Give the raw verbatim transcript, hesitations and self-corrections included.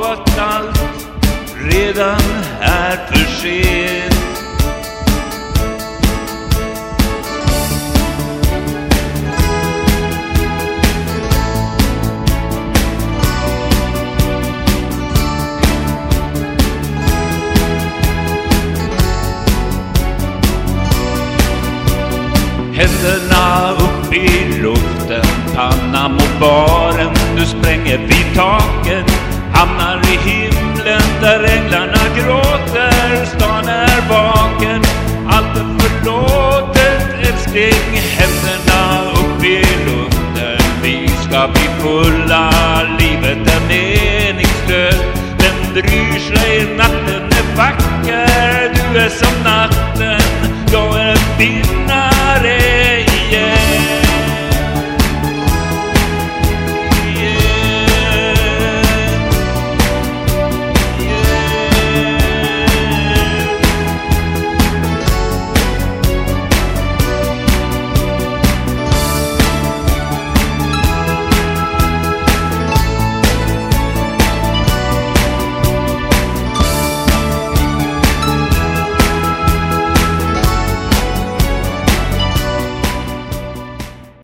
att allt redan är för sent. Händerna upp i luften, pannan mot baren. Du spränger vid taket, hamnar i himlen där änglarna gråter. Stan är vaken, allt är förlåtet. Älskling, händerna upp i luften. Vi ska bli fulla, livet